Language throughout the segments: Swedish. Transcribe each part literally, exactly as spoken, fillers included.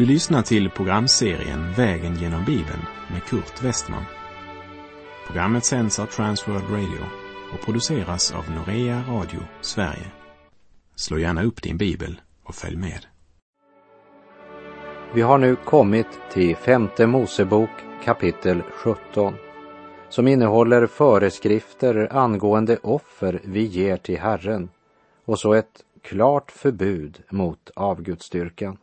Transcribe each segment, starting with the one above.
Du lyssnar till programserien Vägen genom Bibeln med Kurt Westman. Programmet sänds av Transworld Radio och produceras av Norea Radio Sverige. Slå gärna upp din bibel och följ med. Vi har nu kommit till femte Mosebok kapitel sjutton, som innehåller föreskrifter angående offer vi ger till Herren och så ett klart förbud mot avgudsdyrkan.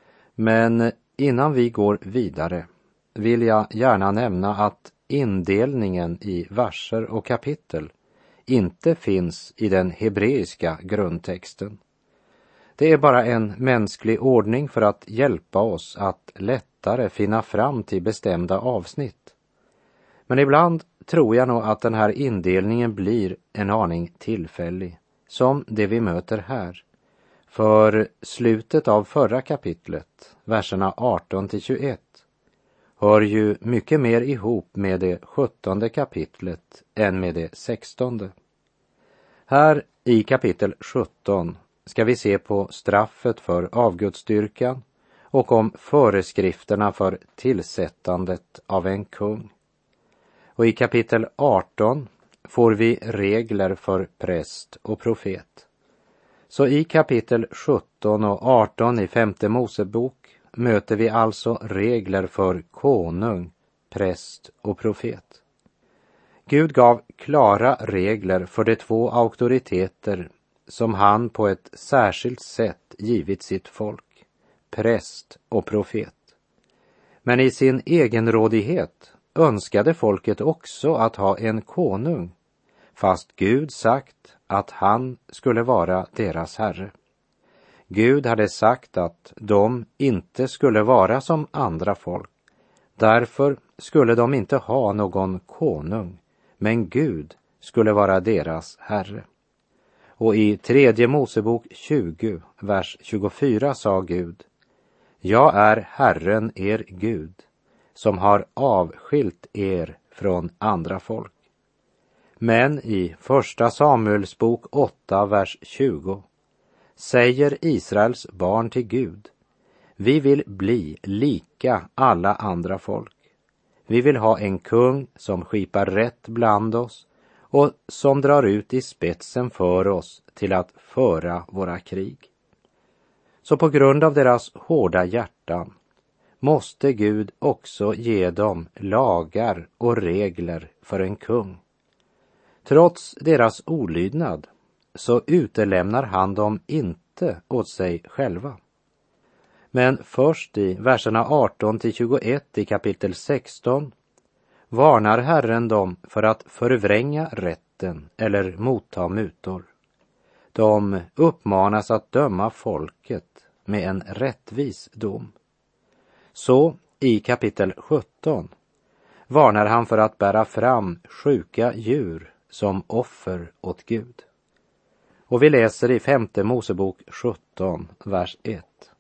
Men innan vi går vidare vill jag gärna nämna att indelningen i verser och kapitel inte finns i den hebreiska grundtexten. Det är bara en mänsklig ordning för att hjälpa oss att lättare finna fram till bestämda avsnitt. Men ibland tror jag nog att den här indelningen blir en aning tillfällig, som det vi möter här. För slutet av förra kapitlet, verserna arton till tjugoett, hör ju mycket mer ihop med det sjuttonde kapitlet än med det sextonde. Här i kapitel sjutton ska vi se på straffet för avgudsdyrkan och om föreskrifterna för tillsättandet av en kung. Och i kapitel arton får vi regler för präst och profet. Så i kapitel sjutton och arton i femte Mosebok möter vi alltså regler för konung, präst och profet. Gud gav klara regler för de två auktoriteter som han på ett särskilt sätt givit sitt folk, präst och profet. Men i sin egenrådighet önskade folket också att ha en konung, fast Gud sagt att han skulle vara deras herre. Gud hade sagt att de inte skulle vara som andra folk. Därför skulle de inte ha någon konung, men Gud skulle vara deras herre. Och i tredje Mosebok tjugo, vers tjugofyra sa Gud: Jag är Herren er Gud, som har avskilt er från andra folk. Men i första Samuels bok åtta, vers tjugo säger Israels barn till Gud: Vi vill bli lika alla andra folk. Vi vill ha en kung som skipar rätt bland oss och som drar ut i spetsen för oss till att föra våra krig. Så på grund av deras hårda hjärtan måste Gud också ge dem lagar och regler för en kung. Trots deras olydnad så utelämnar han dem inte åt sig själva. Men först i verserna arton till tjugoett i kapitel sexton varnar Herren dem för att förvränga rätten eller motta mutor. De uppmanas att döma folket med en rättvis dom. Så i kapitel sjutton varnar han för att bära fram sjuka djur som offer åt Gud. Och vi läser i femte Mosebok sjutton, vers ett.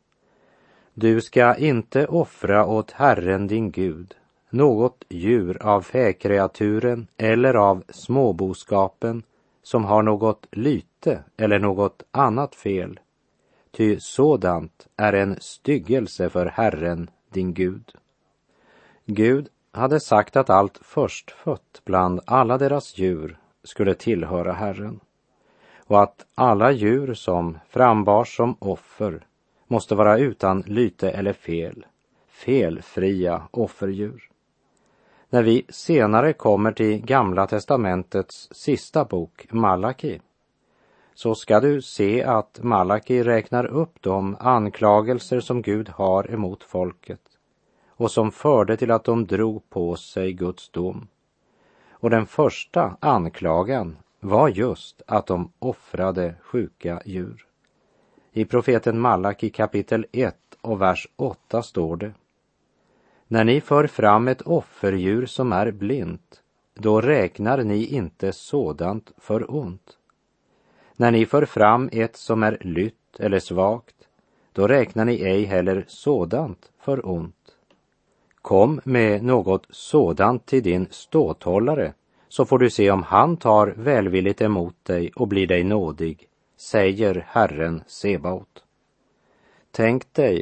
Du ska inte offra åt Herren din Gud något djur av fäkreaturen eller av småboskapen som har något lyte eller något annat fel, ty sådant är en styggelse för Herren din Gud. Gud hade sagt att allt förstfött bland alla deras djur skulle tillhöra Herren, och att alla djur som frambars som offer måste vara utan lyte eller fel, felfria offerdjur. När vi senare kommer till Gamla testamentets sista bok, Malaki, så ska du se att Malaki räknar upp de anklagelser som Gud har emot folket och som förde till att de drog på sig Guds dom. Och den första anklagan var just att de offrade sjuka djur. I profeten Malaki kapitel ett och vers åtta står det: När ni för fram ett offerdjur som är blint, då räknar ni inte sådant för ont. När ni för fram ett som är lytt eller svagt, då räknar ni ej heller sådant för ont. Kom med något sådant till din ståthållare, så får du se om han tar välvilligt emot dig och blir dig nådig, säger Herren Sebaot. Tänk dig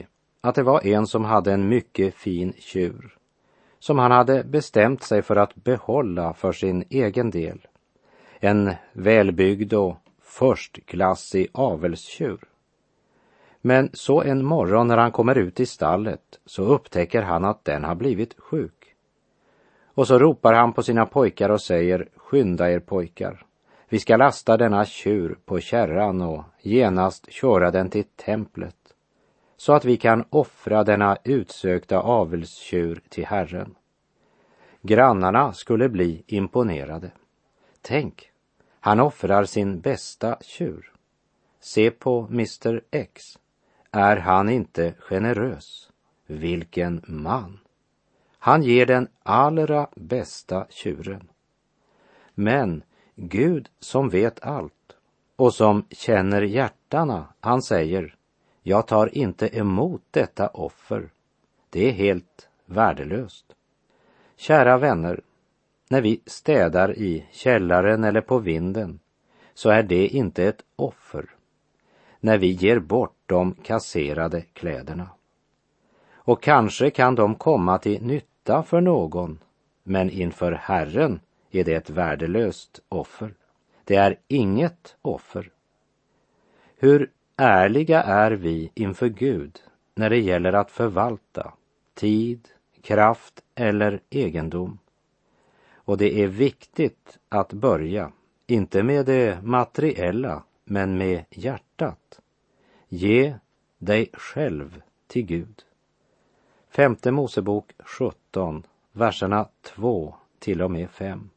att det var en som hade en mycket fin tjur, som han hade bestämt sig för att behålla för sin egen del. En välbyggd och förstklassig avelstjur. Men så en morgon när han kommer ut i stallet så upptäcker han att den har blivit sjuk. Och så ropar han på sina pojkar och säger: skynda er pojkar, vi ska lasta denna tjur på kärran och genast köra den till templet, så att vi kan offra denna utsökta avelstjur till Herren. Grannarna skulle bli imponerade. Tänk, han offrar sin bästa tjur. Se på mister X. Är han inte generös? Vilken man! Han ger den allra bästa tjuren. Men Gud som vet allt och som känner hjärtana, han säger: jag tar inte emot detta offer. Det är helt värdelöst. Kära vänner, när vi städar i källaren eller på vinden så är det inte ett offer. När vi ger bort de kasserade kläderna. Och kanske kan de komma till nytta för någon, men inför Herren är det ett värdelöst offer. Det är inget offer. Hur ärliga är vi inför Gud när det gäller att förvalta tid, kraft eller egendom? Och det är viktigt att börja, inte med det materiella, men med hjärtat. Ge dig själv till Gud. Femte Mosebok sjutton, verserna två till och med fem.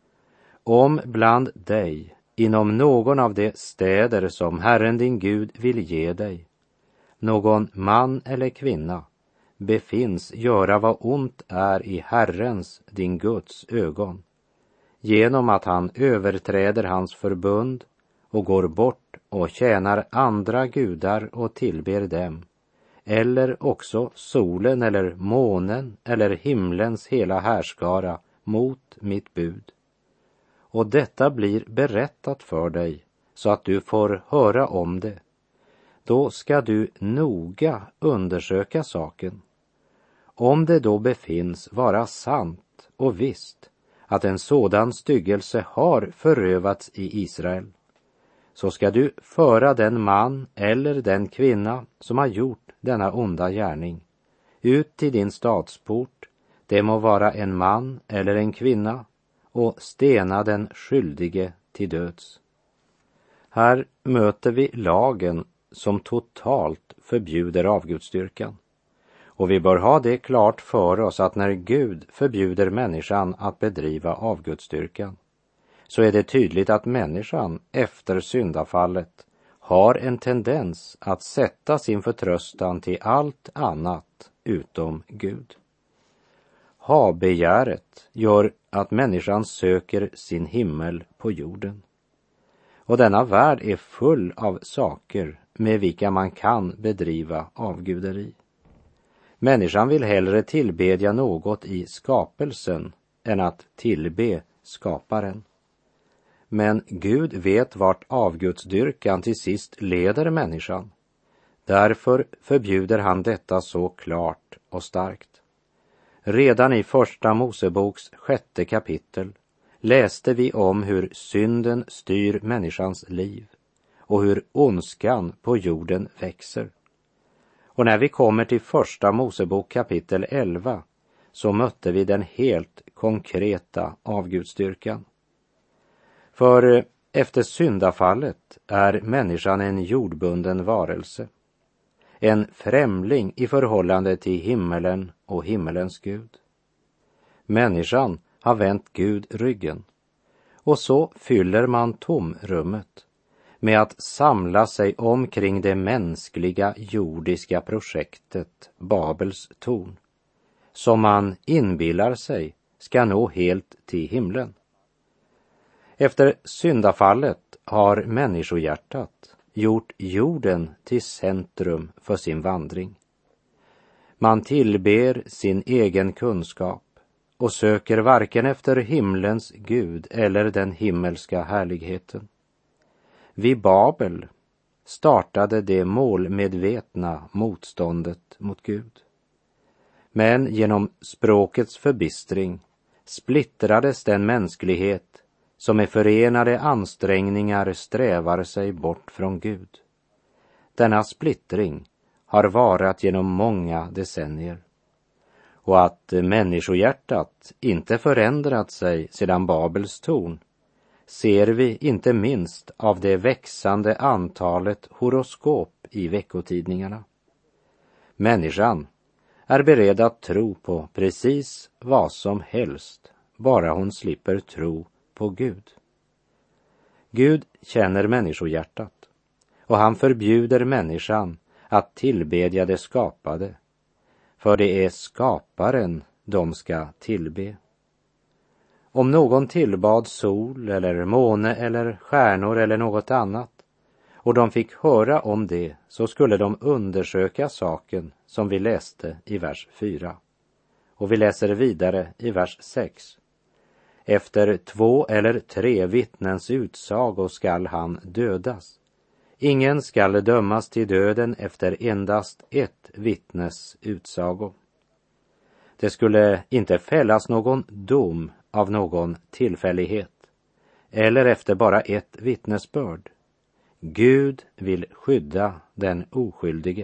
Om bland dig, inom någon av de städer som Herren din Gud vill ge dig, någon man eller kvinna befinns göra vad ont är i Herrens, din Guds, ögon, genom att han överträder hans förbund och går bort och tjänar andra gudar och tillber dem, eller också solen eller månen eller himlens hela härskara mot mitt bud. Och detta blir berättat för dig så att du får höra om det. Då ska du noga undersöka saken. Om det då befinns vara sant och visst att en sådan styggelse har förövats i Israel, så ska du föra den man eller den kvinna som har gjort denna onda gärning ut till din stadsport, det må vara en man eller en kvinna, och stena den skyldige till döds. Här möter vi lagen som totalt förbjuder avgudsdyrkan. Och vi bör ha det klart för oss att när Gud förbjuder människan att bedriva avgudsdyrkan, så är det tydligt att människan efter syndafallet har en tendens att sätta sin förtröstan till allt annat utom Gud. Habegäret gör att människan söker sin himmel på jorden. Och denna värld är full av saker med vilka man kan bedriva avguderi. Människan vill hellre tillbedja något i skapelsen än att tillbe skaparen. Men Gud vet vart avgudsdyrkan till sist leder människan. Därför förbjuder han detta så klart och starkt. Redan i första Moseboks sjätte kapitel läste vi om hur synden styr människans liv och hur ondskan på jorden växer. Och när vi kommer till första Mosebok kapitel elva så mötte vi den helt konkreta avgudsdyrkan. För efter syndafallet är människan en jordbunden varelse, en främling i förhållande till himmelen och himmelens Gud. Människan har vänt Gud ryggen, och så fyller man tomrummet med att samla sig omkring det mänskliga jordiska projektet Babels torn, som man inbillar sig ska nå helt till himlen. Efter syndafallet har människohjärtat gjort jorden till centrum för sin vandring. Man tillber sin egen kunskap och söker varken efter himlens Gud eller den himmelska härligheten. Vid Babel startade det målmedvetna motståndet mot Gud. Men genom språkets förbistring splittrades den mänsklighet som med förenade ansträngningar strävar sig bort från Gud. Denna splittring har varat genom många decennier. Och att människohjärtat inte förändrat sig sedan Babels torn ser vi inte minst av det växande antalet horoskop i veckotidningarna. Människan är beredd att tro på precis vad som helst, bara hon slipper tro på Gud. Gud känner människohjärtat, och han förbjuder människan att tillbedja det skapade, för det är skaparen de ska tillbe. Om någon tillbad sol eller måne eller stjärnor eller något annat, och de fick höra om det, så skulle de undersöka saken, som vi läste i vers fyra. Och vi läser vidare i vers sex. Efter två eller tre vittnens utsago skall han dödas. Ingen skall dömas till döden efter endast ett vittnes utsago. Det skulle inte fällas någon dom av någon tillfällighet eller efter bara ett vittnesbörd. Gud vill skydda den oskyldige.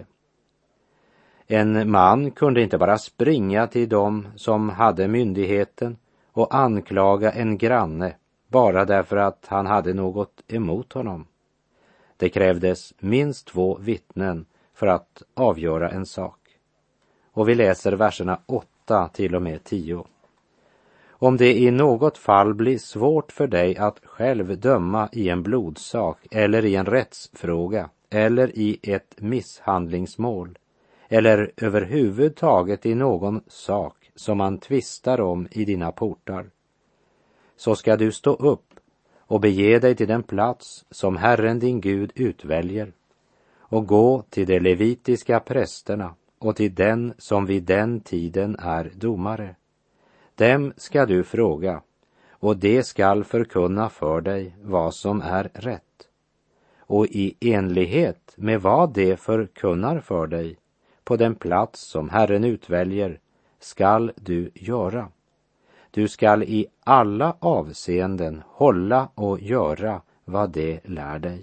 En man kunde inte bara springa till dem som hade myndigheten och anklaga en granne bara därför att han hade något emot honom. Det krävdes minst två vittnen för att avgöra en sak. Och vi läser verserna åtta till och med tio. Om det i något fall blir svårt för dig att själv döma i en blodsak eller i en rättsfråga eller i ett misshandlingsmål eller överhuvudtaget i någon sak som man tvistar om i dina portar, så ska du stå upp och bege dig till den plats som Herren din Gud utväljer och gå till de levitiska prästerna och till den som vid den tiden är domare. Dem ska du fråga, och det skall förkunna för dig vad som är rätt. Och i enlighet med vad det förkunnar för dig, på den plats som Herren utväljer, skall du göra. Du skall i alla avseenden hålla och göra vad det lär dig.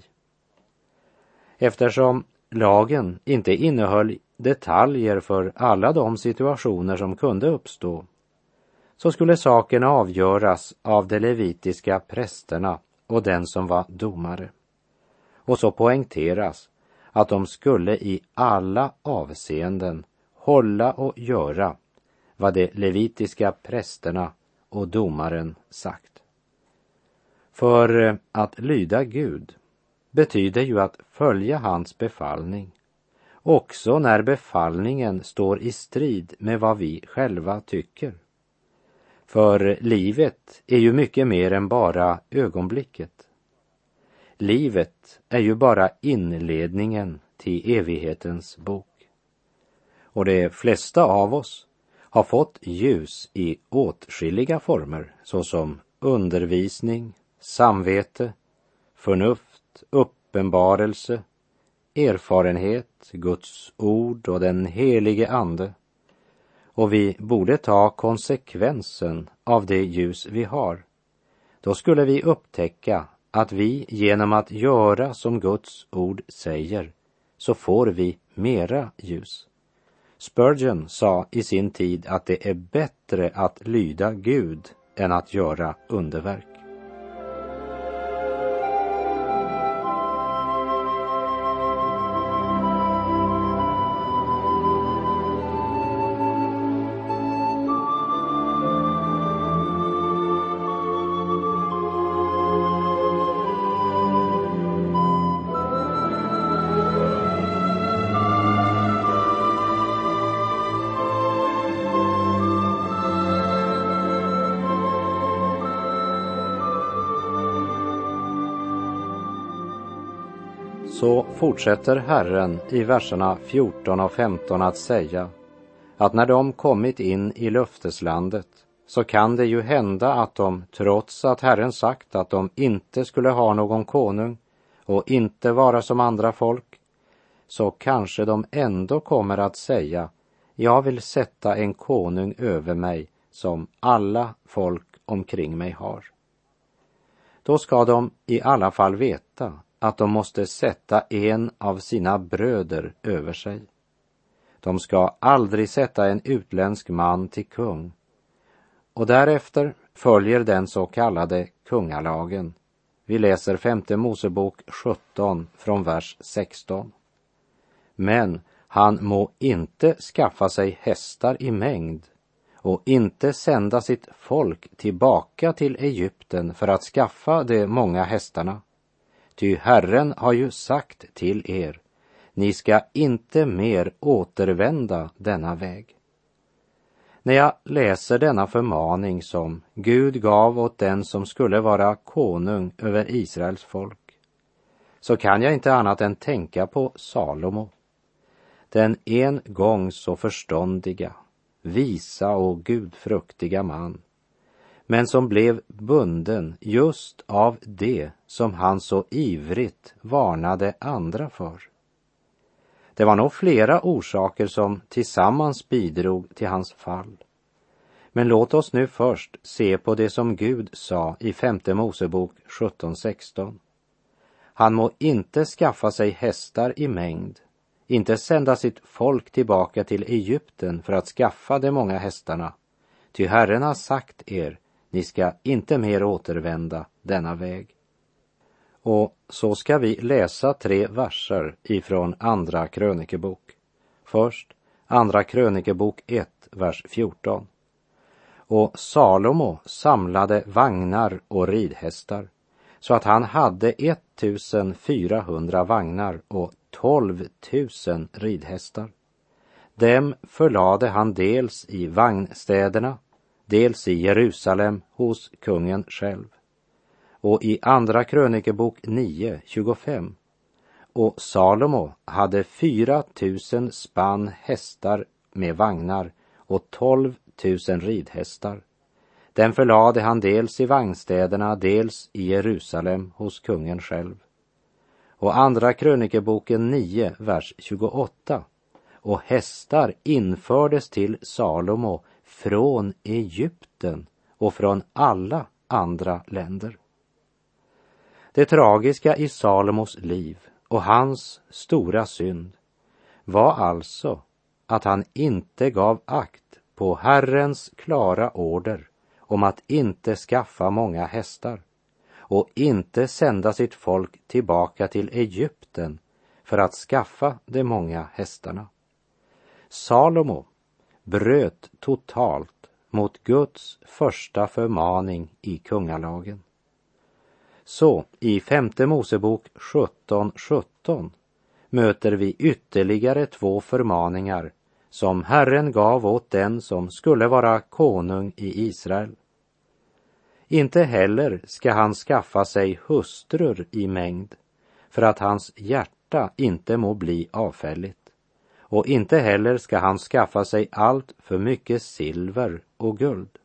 Eftersom lagen inte innehöll detaljer för alla de situationer som kunde uppstå, så skulle saken avgöras av de levitiska prästerna och den som var domare. Och så poängteras att de skulle i alla avseenden hålla och göra vad de levitiska prästerna och domaren sagt. För att lyda Gud betyder ju att följa hans befallning, också när befallningen står i strid med vad vi själva tycker. För livet är ju mycket mer än bara ögonblicket. Livet är ju bara inledningen till evighetens bok. Och de flesta av oss har fått ljus i åtskilliga former, såsom undervisning, samvete, förnuft, uppenbarelse, erfarenhet, Guds ord och den helige ande. Och vi borde ta konsekvensen av det ljus vi har. Då skulle vi upptäcka att vi genom att göra som Guds ord säger, så får vi mera ljus. Spurgeon sa i sin tid att det är bättre att lyda Gud än att göra underverk. Så fortsätter Herren i verserna fjorton och femton att säga att när de kommit in i löfteslandet, så kan det ju hända att de, trots att Herren sagt att de inte skulle ha någon konung och inte vara som andra folk, så kanske de ändå kommer att säga: jag vill sätta en konung över mig som alla folk omkring mig har. Då ska de i alla fall veta att de måste sätta en av sina bröder över sig. De ska aldrig sätta en utländsk man till kung. Och därefter följer den så kallade kungalagen. Vi läser femte Mosebok sjutton från vers sexton. Men han må inte skaffa sig hästar i mängd och inte sända sitt folk tillbaka till Egypten för att skaffa de många hästarna. Ty Herren har ju sagt till er: ni ska inte mer återvända denna väg. När jag läser denna förmaning som Gud gav åt den som skulle vara konung över Israels folk, så kan jag inte annat än tänka på Salomo, den en gång så förståndiga, visa och gudfruktiga man, men som blev bunden just av det som han så ivrigt varnade andra för. Det var nog flera orsaker som tillsammans bidrog till hans fall. Men låt oss nu först se på det som Gud sa i femte Mosebok sjutton sexton. Han må inte skaffa sig hästar i mängd, inte sända sitt folk tillbaka till Egypten för att skaffa de många hästarna. Ty Herren har sagt er: ni ska inte mer återvända denna väg. Och så ska vi läsa tre verser ifrån andra krönikebok. Först andra krönikebok ett, vers fjorton. Och Salomo samlade vagnar och ridhästar, så att han hade ettusenfyrahundra vagnar och tolv tusen ridhästar. Dem förlade han dels i vagnstäderna, dels i Jerusalem hos kungen själv. Och i andra krönikebok nio, tjugofem. Och Salomo hade fyra tusen spann hästar med vagnar och tolv tusen ridhästar. Den förlade han dels i vagnstäderna, dels i Jerusalem hos kungen själv. Och andra krönikeboken nio, vers tjugoåtta. Och hästar infördes till Salomo från Egypten och från alla andra länder. Det tragiska i Salomos liv och hans stora synd var alltså att han inte gav akt på Herrens klara order om att inte skaffa många hästar och inte sända sitt folk tillbaka till Egypten för att skaffa de många hästarna. Salomo bröt totalt mot Guds första förmaning i kungalagen. Så i femte Mosebok sjutton sjutton möter vi ytterligare två förmaningar som Herren gav åt den som skulle vara konung i Israel. Inte heller ska han skaffa sig hustrur i mängd, för att hans hjärta inte må bli avfälligt. Och inte heller ska han skaffa sig allt för mycket silver och guld.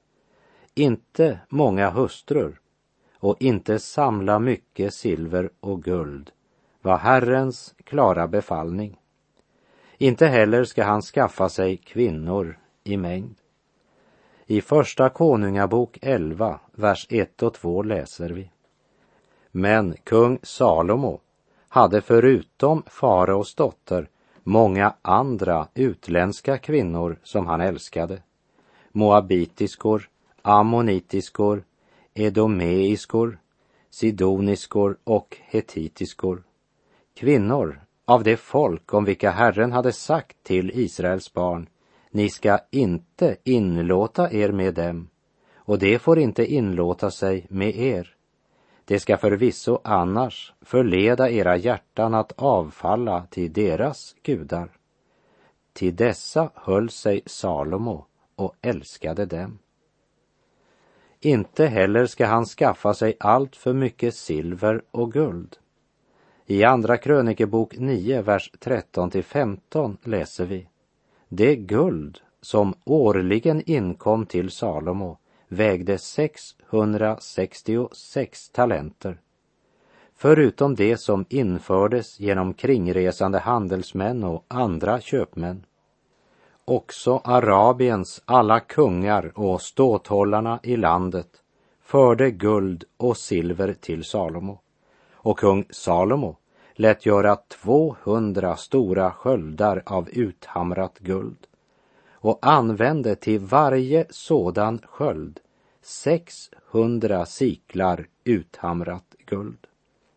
Inte många hustrur och inte samla mycket silver och guld var Herrens klara befallning. Inte heller ska han skaffa sig kvinnor i mängd. I första Konungabok elva, vers ett och två läser vi: Men kung Salomo hade förutom faraos dotter många andra utländska kvinnor som han älskade. Moabitiskor, ammonitiskor, edomeiskor, sidoniskor och hetitiskor. Kvinnor av det folk om vilka Herren hade sagt till Israels barn: ni ska inte inlåta er med dem, och det får inte inlåta sig med er. Det ska förvisso annars förleda era hjärtan att avfalla till deras gudar. Till dessa höll sig Salomo och älskade dem. Inte heller ska han skaffa sig allt för mycket silver och guld. I andra krönikebok nio, vers tretton till femton läser vi: det guld som årligen inkom till Salomo vägde sexhundrasextiosex talenter. förutom det som infördes genom kringresande handelsmän och andra köpmän. Också Arabiens alla kungar och ståthållarna i landet förde guld och silver till Salomo, och kung Salomo lät göra tvåhundra stora sköldar av uthamrat guld och använde till varje sådan sköld sexhundra siklar uthamrat guld.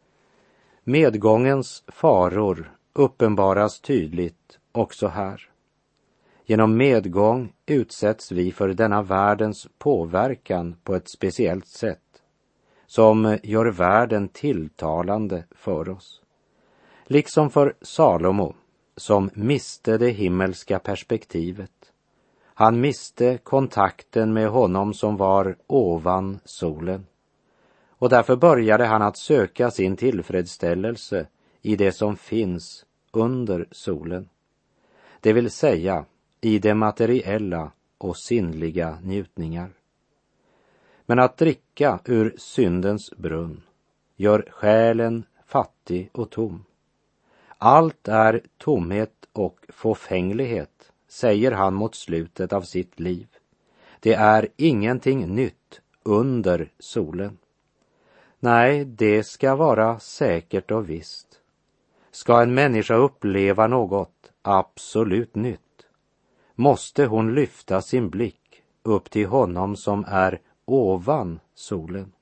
Medgångens faror uppenbaras tydligt också här. Genom medgång utsätts vi för denna världens påverkan på ett speciellt sätt, som gör världen tilltalande för oss. Liksom för Salomo, som miste det himmelska perspektivet. Han miste kontakten med honom som var ovan solen. Och därför började han att söka sin tillfredsställelse i det som finns under solen. Det vill säga i det materiella och sinnliga njutningar. Men att dricka ur syndens brunn gör själen fattig och tom. Allt är tomhet och fåfänglighet, säger han mot slutet av sitt liv. Det är ingenting nytt under solen. Nej, det ska vara säkert och visst. Ska en människa uppleva något absolut nytt, måste hon lyfta sin blick upp till honom som är ovan solen.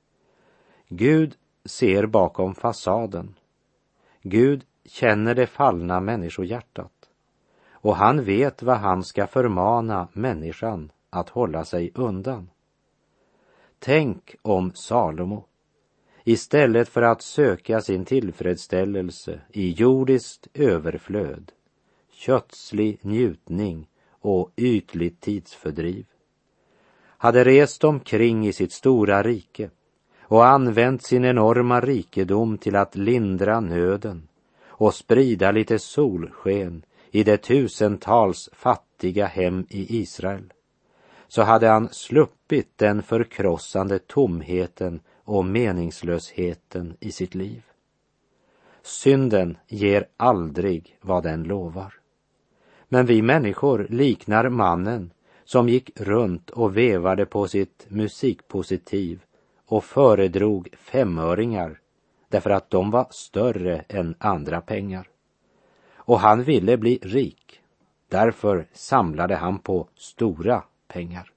Gud ser bakom fasaden. Gud känner det fallna människohjärtat, och han vet vad han ska förmana människan att hålla sig undan. Tänk om Salomo, istället för att söka sin tillfredsställelse i jordiskt överflöd, kötslig njutning och ytligt tidsfördriv, hade rest omkring i sitt stora rike och använt sin enorma rikedom till att lindra nöden och sprida lite solsken i de tusentals fattiga hem i Israel, så hade han sluppit den förkrossande tomheten och meningslösheten i sitt liv. Synden ger aldrig vad den lovar. Men vi människor liknar mannen som gick runt och vevade på sitt musikpositiv och föredrog femöringar därför att de var större än andra pengar. Och han ville bli rik, därför samlade han på stora pengar.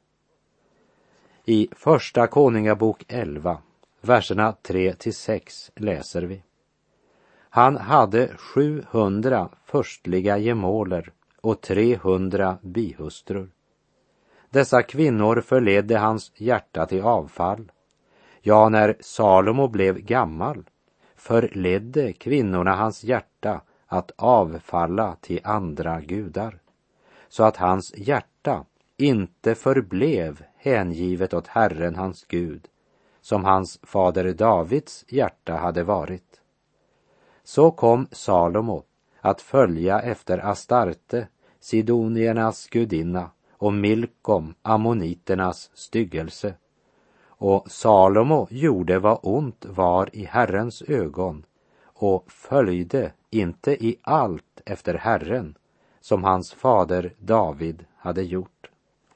I första Konungabok elva, verserna tre till sex läser vi: Han hade sjuhundra förstliga gemåler och trehundra bihustrur. Dessa kvinnor förledde hans hjärta till avfall. Ja, när Salomo blev gammal förledde kvinnorna hans hjärta att avfalla till andra gudar, så att hans hjärta inte förblev hängivet åt Herren hans Gud, som hans fader Davids hjärta hade varit. Så kom Salomo att följa efter Astarte, sidoniernas gudinna, och Milkom, ammoniternas styggelse. Och Salomo gjorde vad ont var i Herrens ögon och följde inte i allt efter Herren, som hans fader David hade gjort.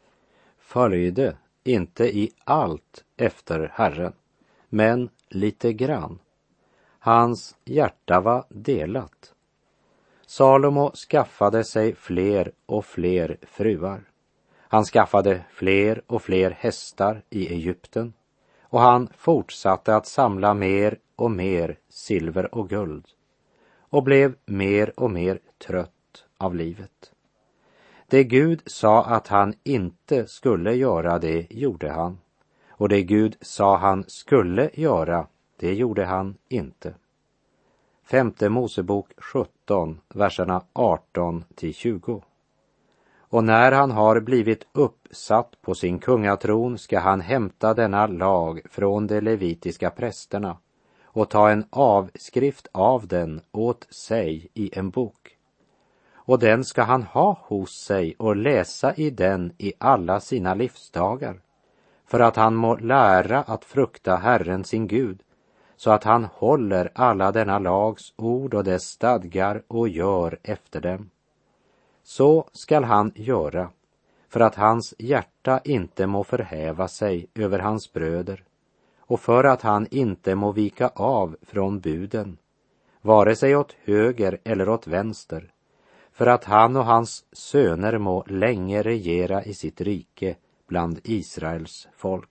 Följde inte i allt efter Herren, men lite grann. Hans hjärta var delat. Salomo skaffade sig fler och fler fruar. Han skaffade fler och fler hästar i Egypten, och han fortsatte att samla mer och mer silver och guld och blev mer och mer trött av livet. Det Gud sa att han inte skulle göra, det gjorde han, och det Gud sa han skulle göra, det gjorde han inte. Femte Mosebok sjutton, verserna arton till tjugo. Och när han har blivit uppsatt på sin kungatron ska han hämta denna lag från de levitiska prästerna och ta en avskrift av den åt sig i en bok. Och den ska han ha hos sig och läsa i den i alla sina livsdagar, för att han må lära att frukta Herren sin Gud, så att han håller alla denna lags ord och dess stadgar och gör efter dem. Så skall han göra, för att hans hjärta inte må förhäva sig över hans bröder, och för att han inte må vika av från buden, vare sig åt höger eller åt vänster, för att han och hans söner må länge regera i sitt rike bland Israels folk.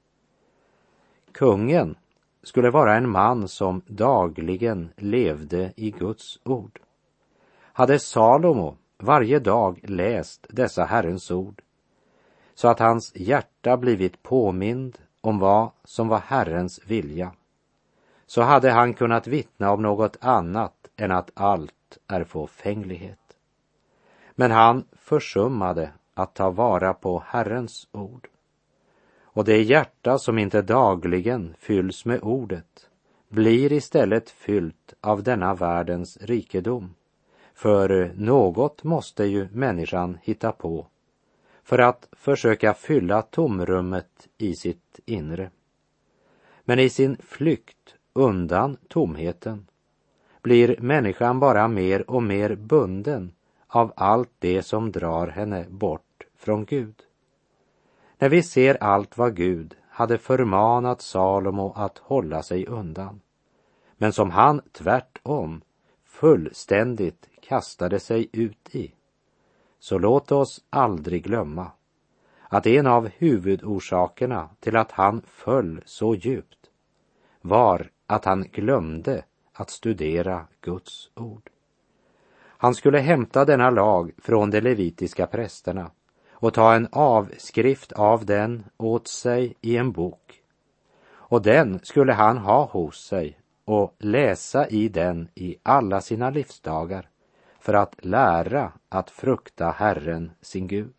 Kungen skulle vara en man som dagligen levde i Guds ord. Hade Salomo varje dag läst dessa Herrens ord, så att hans hjärta blivit påmind om vad som var Herrens vilja, så hade han kunnat vittna om något annat än att allt är fåfänglighet. Men han försummade att ta vara på Herrens ord. Och det hjärta som inte dagligen fylls med ordet blir istället fyllt av denna världens rikedom. För något måste ju människan hitta på för att försöka fylla tomrummet i sitt inre. Men i sin flykt undan tomheten blir människan bara mer och mer bunden av allt det som drar henne bort från Gud. När vi ser allt vad Gud hade förmanat Salomo att hålla sig undan, men som han tvärtom fullständigt kastade sig ut i, så låt oss aldrig glömma att en av huvudorsakerna till att han föll så djupt var att han glömde att studera Guds ord. Han skulle hämta denna lag från de levitiska prästerna och ta en avskrift av den åt sig i en bok. Och den skulle han ha hos sig och läsa i den i alla sina livsdagar för att lära att frukta Herren sin Gud.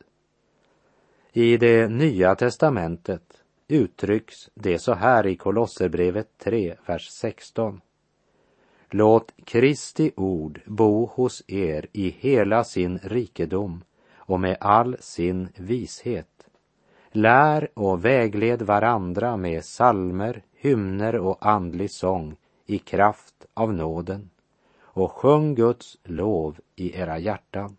I det nya testamentet uttrycks det så här i Kolosserbrevet tre, vers sexton. Låt Kristi ord bo hos er i hela sin rikedom och med all sin vishet. Lär och vägled varandra med psalmer, hymner och andlig sång i kraft av nåden, och sjung Guds lov i era hjärtan.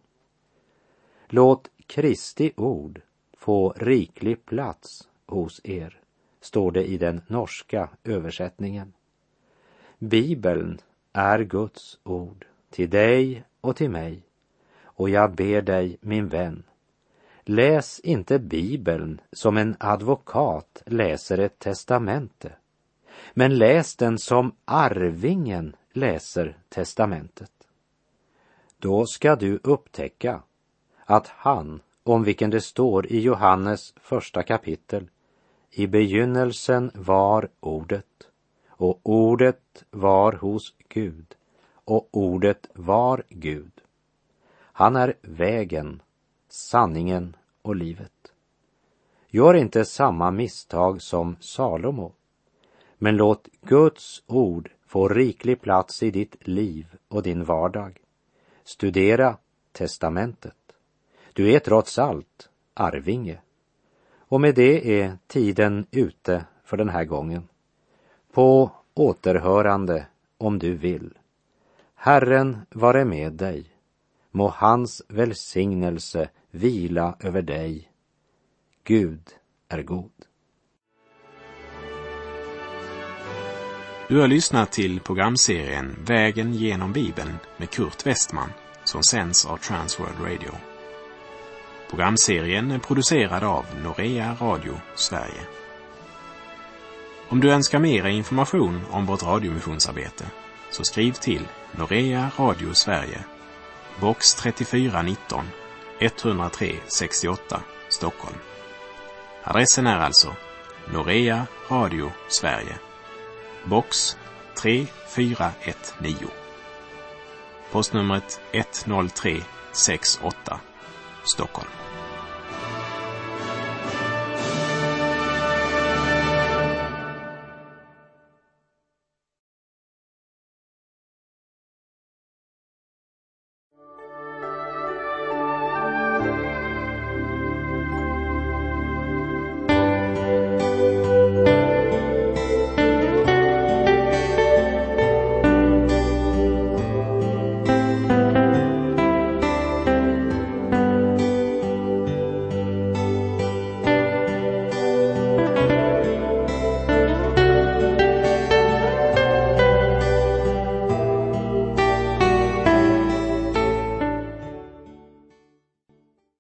Låt Kristi ord få riklig plats hos er, står det i den norska översättningen. Bibeln är Guds ord till dig och till mig, och jag ber dig, min vän, läs inte Bibeln som en advokat läser ett testamente, men läs den som arvingen läser testamentet. Då ska du upptäcka att han, om vilken det står i Johannes första kapitel, i begynnelsen var ordet, och ordet var hos Gud, och ordet var Gud. Han är vägen, sanningen och livet. Gör inte samma misstag som Salomo, men låt Guds ord få riklig plats i ditt liv och din vardag. Studera testamentet. Du är trots allt arvinge. Och med det är tiden ute för den här gången. På återhörande om du vill. Herren vare med dig. Må hans välsignelse vila över dig. Gud är god. Du har lyssnat till programserien Vägen genom Bibeln med Kurt Westman som sänds av Transworld Radio. Programserien är producerad av Norea Radio Sverige. Om du önskar mer information om vårt radiomissionsarbete så skriv till Norea Radio Sverige, box trettiofyra nitton, etthundratre sextioåtta, Stockholm. Adressen är alltså Norea Radio Sverige, box tre fyra ett nio. Postnumret ett noll tre sex åtta, Stockholm.